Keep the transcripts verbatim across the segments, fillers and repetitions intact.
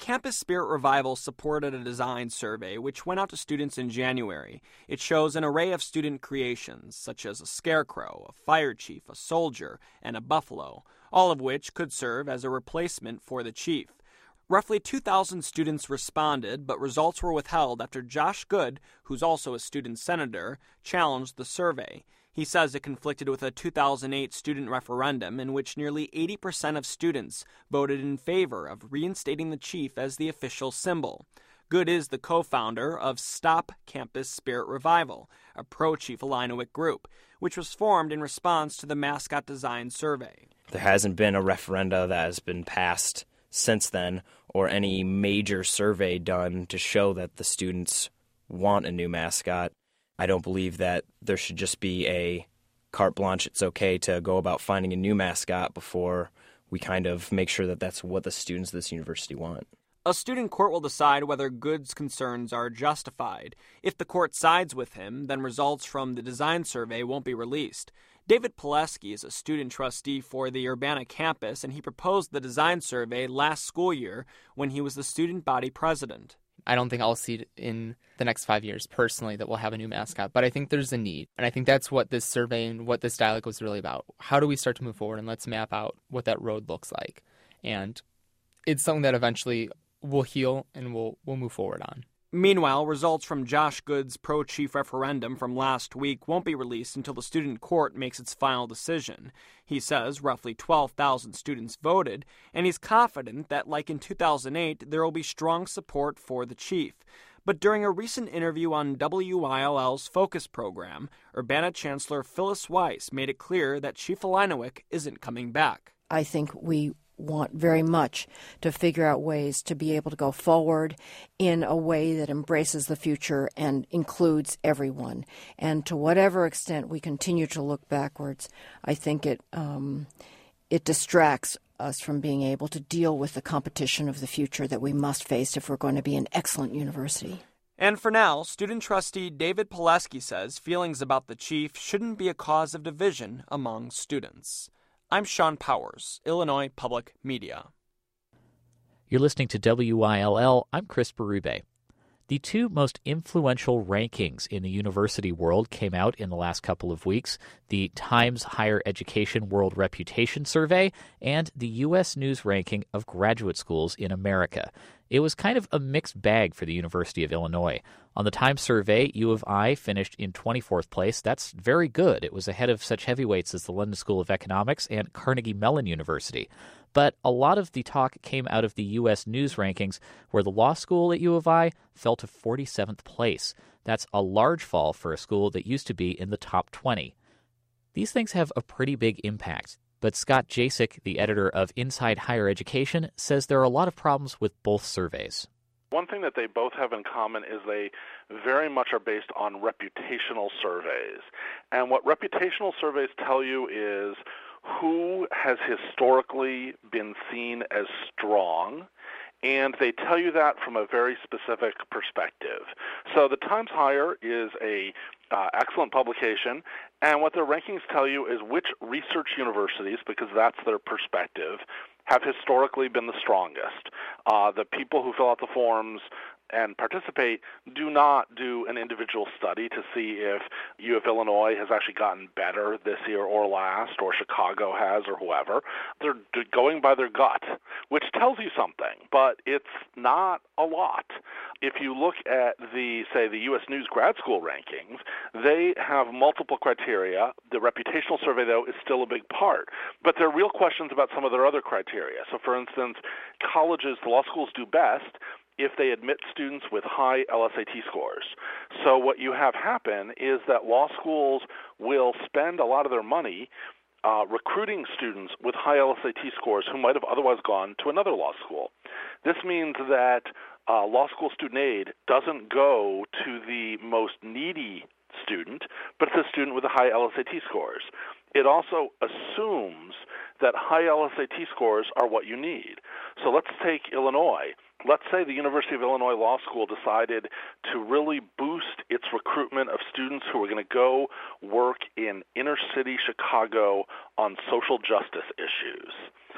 Campus Spirit Revival supported a design survey which went out to students in January. It shows an array of student creations, such as a scarecrow, a fire chief, a soldier, and a buffalo, all of which could serve as a replacement for the chief. Roughly two thousand students responded, but results were withheld after Josh Good, who's also a student senator, challenged the survey. He says it conflicted with a two thousand eight student referendum in which nearly eighty percent of students voted in favor of reinstating the chief as the official symbol. Good is the co-founder of Stop Campus Spirit Revival, a pro-Chief Illiniwek group, which was formed in response to the mascot design survey. There hasn't been a referenda that has been passed since then, or any major survey done to show that the students want a new mascot. I don't believe that there should just be a carte blanche. It's okay to go about finding a new mascot before we kind of make sure that that's what the students of this university want. A student court will decide whether Good's concerns are justified. If the court sides with him, then results from the design survey won't be released. David Pileski is a student trustee for the Urbana campus, and he proposed the design survey last school year when he was the student body president. I don't think I'll see it in the next five years, personally, that we'll have a new mascot. But I think there's a need. And I think that's what this survey and what this dialogue was really about. How do we start to move forward? And let's map out what that road looks like. And it's something that eventually we'll heal and we'll, we'll move forward on. Meanwhile, results from Josh Good's pro-chief referendum from last week won't be released until the student court makes its final decision. He says roughly twelve thousand students voted, and he's confident that, like in two thousand eight, there will be strong support for the chief. But during a recent interview on W I L L's Focus program, Urbana Chancellor Phyllis Weiss made it clear that Chief Illiniwek isn't coming back. I think we want very much to figure out ways to be able to go forward in a way that embraces the future and includes everyone. And to whatever extent we continue to look backwards, I think it um, it distracts us from being able to deal with the competition of the future that we must face if we're going to be an excellent university. And for now, student trustee David Pileski says feelings about the chief shouldn't be a cause of division among students. I'm Sean Powers, Illinois Public Media. You're listening to W I L L. I'm Chris Berube. The two most influential rankings in the university world came out in the last couple of weeks, the Times Higher Education World Reputation Survey and the U S News ranking of graduate schools in America. It was kind of a mixed bag for the University of Illinois. On the Times survey, U of I finished in twenty-fourth place. That's very good. It was ahead of such heavyweights as the London School of Economics and Carnegie Mellon University. But a lot of the talk came out of the U S News rankings, where the law school at U of I fell to forty-seventh place. That's a large fall for a school that used to be in the top twenty. These things have a pretty big impact. But Scott Jasek, the editor of Inside Higher Education, says there are a lot of problems with both surveys. One thing that they both have in common is they very much are based on reputational surveys. And what reputational surveys tell you is who has historically been seen as strong, and they tell you that from a very specific perspective. So the Times Higher is a uh, excellent publication, and what their rankings tell you is which research universities, because that's their perspective, have historically been the strongest. Uh, the people who fill out the forms and participate do not do an individual study to see if U of Illinois has actually gotten better this year or last, or Chicago has, or whoever. They're going by their gut, which tells you something, but it's not a lot. If you look at the, say, the U S News grad school rankings, they have multiple criteria. The reputational survey, though, is still a big part. But there are real questions about some of their other criteria. So, for instance, colleges, the law schools do best if they admit students with high L S A T scores. So what you have happen is that law schools will spend a lot of their money uh, recruiting students with high L S A T scores who might have otherwise gone to another law school. This means that uh, law school student aid doesn't go to the most needy student, but it's a student with the high L S A T scores. It also assumes that high L S A T scores are what you need. So let's take Illinois. Let's say the University of Illinois Law School decided to really boost its recruitment of students who are going to go work in inner city Chicago on social justice issues.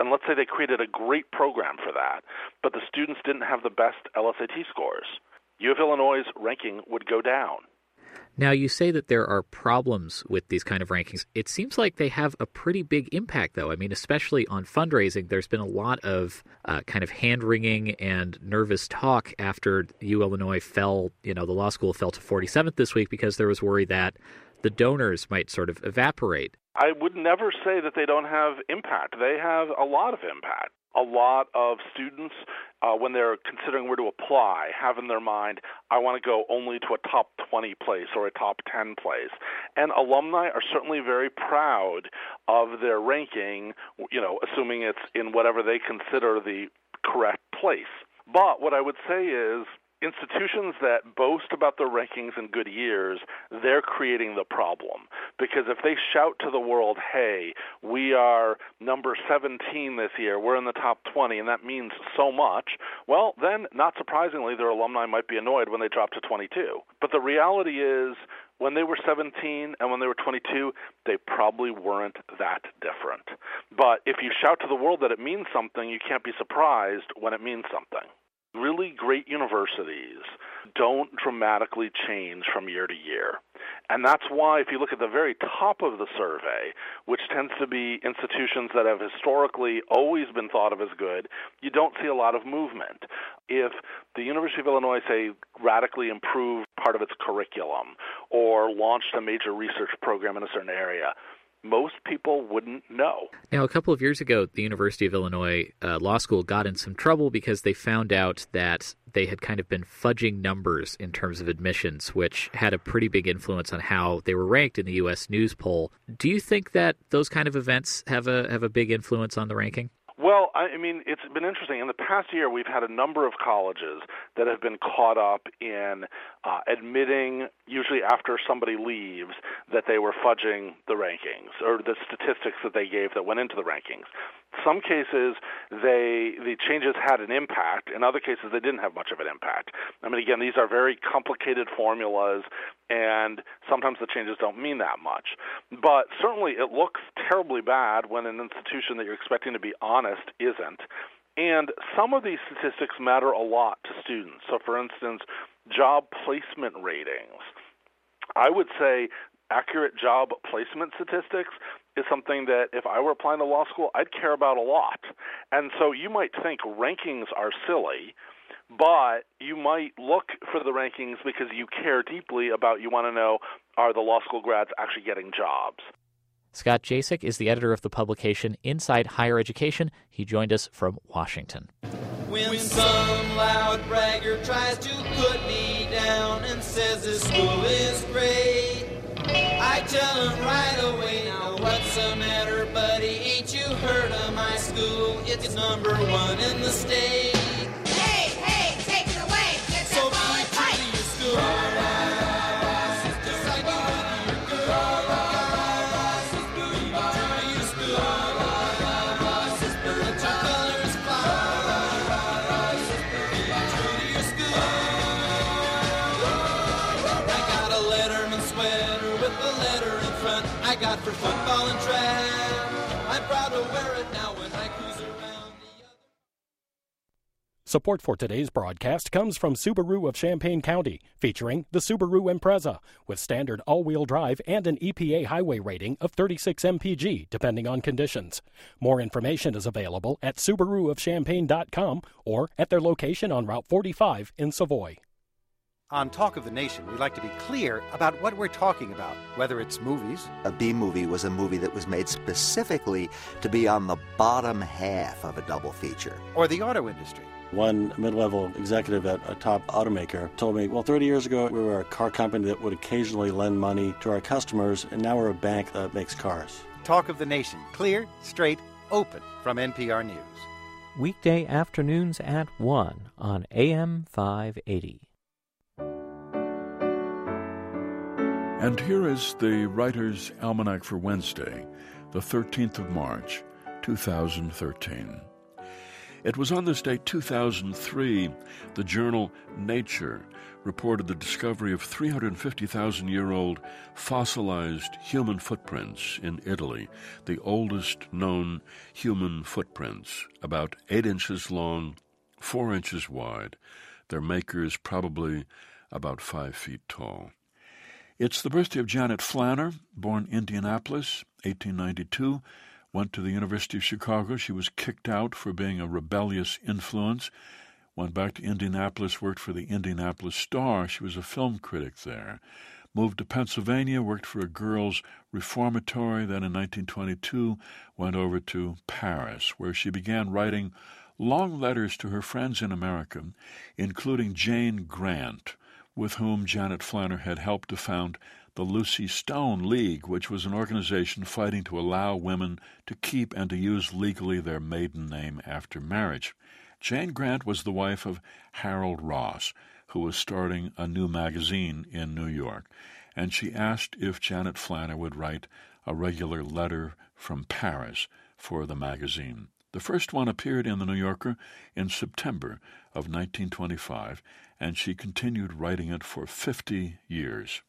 and let's say they created a great program for that, but the students didn't have the best L S A T scores, U of Illinois' ranking would go down. Now, you say that there are problems with these kind of rankings. It seems like they have a pretty big impact, though. I mean, especially on fundraising, there's been a lot of uh, kind of hand-wringing and nervous talk after U Illinois fell, you know, the law school fell to forty-seventh this week because there was worry that the donors might sort of evaporate. I would never say that they don't have impact. They have a lot of impact. A lot of students, uh, when they're considering where to apply, have in their mind, I want to go only to a top twenty place or a top ten place. And alumni are certainly very proud of their ranking, you know, assuming it's in whatever they consider the correct place. But what I would say is, institutions that boast about their rankings in good years, they're creating the problem. Because if they shout to the world, hey, we are number seventeen this year, we're in the top twenty, and that means so much, well, then, not surprisingly, their alumni might be annoyed when they drop to twenty-two. But the reality is, when they were seventeen and when they were twenty-two, they probably weren't that different. But if you shout to the world that it means something, you can't be surprised when it means something. Really great universities don't dramatically change from year to year. And that's why if you look at the very top of the survey, which tends to be institutions that have historically always been thought of as good, you don't see a lot of movement. If the University of Illinois, say, radically improved part of its curriculum or launched a major research program in a certain area, most people wouldn't know. Now, a couple of years ago, the University of Illinois uh, Law School got in some trouble because they found out that they had kind of been fudging numbers in terms of admissions, which had a pretty big influence on how they were ranked in the U S News poll. Do you think that those kind of events have a have a big influence on the ranking? Well, I mean, it's been interesting. In the past year, we've had a number of colleges that have been caught up in uh, admitting, usually after somebody leaves, that they were fudging the rankings or the statistics that they gave that went into the rankings. Some cases, they the changes had an impact. In other cases, they didn't have much of an impact. I mean, again, these are very complicated formulas, and sometimes the changes don't mean that much. But certainly it looks terribly bad when an institution that you're expecting to be honest isn't. And some of these statistics matter a lot to students. So, for instance, job placement ratings. I would say accurate job placement statistics is something that if I were applying to law school, I'd care about a lot. And so you might think rankings are silly, but you might look for the rankings because you care deeply about, you want to know, are the law school grads actually getting jobs? Scott Jasek is the editor of the publication Inside Higher Education. He joined us from Washington. When some loud bragger tries to put me down and says this school is great, I tell him right away, now what's the matter, buddy? Ain't you heard of my school? It's number one in the state. Hey, hey, take it away. Get So that ball be and true fight. to your school. Just like you do to your girl. Be true to your school. Let your colors fly. Be true to your school. I got a Letterman sweater with the letter in front. I got for football and track. I'm proud to wear it now when I cruise around the other. Support for today's broadcast comes from Subaru of Champaign County, featuring the Subaru Impreza, with standard all-wheel drive and an E P A highway rating of thirty-six M P G, depending on conditions. More information is available at Subaru of Champaign dot com or at their location on Route forty-five in Savoy. On Talk of the Nation, we like to be clear about what we're talking about, whether it's movies. A B movie was a movie that was made specifically to be on the bottom half of a double feature. Or the auto industry. One mid-level executive at a top automaker told me, well, thirty years ago, we were a car company that would occasionally lend money to our customers, and now we're a bank that makes cars. Talk of the Nation, clear, straight, open, from N P R News. Weekday afternoons at one on A M five eighty. And here is the Writer's Almanac for Wednesday, the thirteenth of March, two thousand thirteen. It was on this day, two thousand three, the journal Nature reported the discovery of three hundred fifty thousand year old fossilized human footprints in Italy, the oldest known human footprints, about eight inches long, four inches wide. Their makers probably about five feet tall. It's the birthday of Janet Flanner, born Indianapolis, eighteen ninety-two, went to the University of Chicago. She was kicked out for being a rebellious influence. Went back to Indianapolis, worked for the Indianapolis Star. She was a film critic there. Moved to Pennsylvania, worked for a girls' reformatory. Then in nineteen twenty-two, went over to Paris, where she began writing long letters to her friends in America, including Jane Grant, with whom Janet Flanner had helped to found the Lucy Stone League, which was an organization fighting to allow women to keep and to use legally their maiden name after marriage. Jane Grant was the wife of Harold Ross, who was starting a new magazine in New York, and she asked if Janet Flanner would write a regular letter from Paris for the magazine. The first one appeared in the New Yorker in September of nineteen twenty-five, and she continued writing it for fifty years.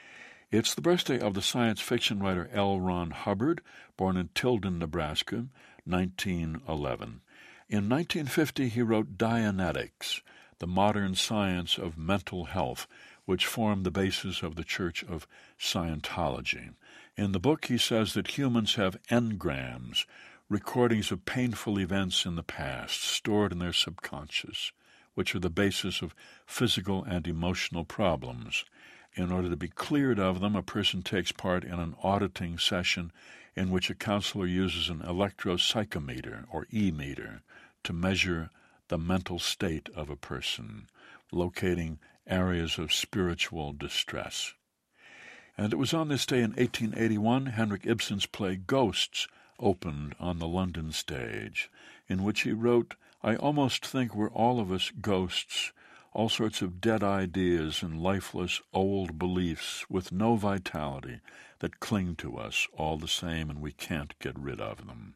It's the birthday of the science fiction writer L. Ron Hubbard, born in Tilden, Nebraska, nineteen eleven. In nineteen fifty, he wrote Dianetics, the modern science of mental health, which formed the basis of the Church of Scientology. In the book, he says that humans have engrams, recordings of painful events in the past stored in their subconscious, which are the basis of physical and emotional problems. In order to be cleared of them, a person takes part in an auditing session in which a counselor uses an electropsychometer, or e-meter, to measure the mental state of a person, locating areas of spiritual distress. And it was on this day in eighteen eighty-one, Henrik Ibsen's play Ghosts opened on the London stage, in which he wrote, "I almost think we're all of us ghosts, all sorts of dead ideas and lifeless old beliefs with no vitality that cling to us all the same, and we can't get rid of them."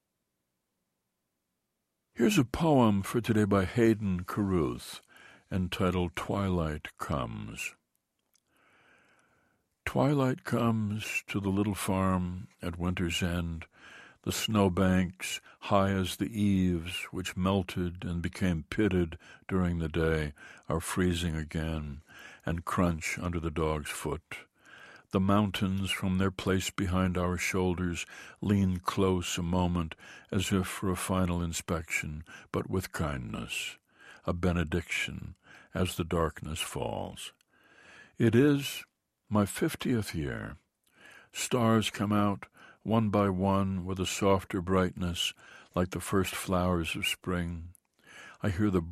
Here's a poem for today by Hayden Carruth, entitled Twilight Comes. Twilight comes to the little farm at winter's end. The snowbanks, high as the eaves, which melted and became pitted during the day, are freezing again and crunch under the dog's foot. The mountains, from their place behind our shoulders, lean close a moment, as if for a final inspection, but with kindness, a benediction, as the darkness falls. It is my fiftieth year. Stars come out, one by one, with a softer brightness, like the first flowers of spring. I hear the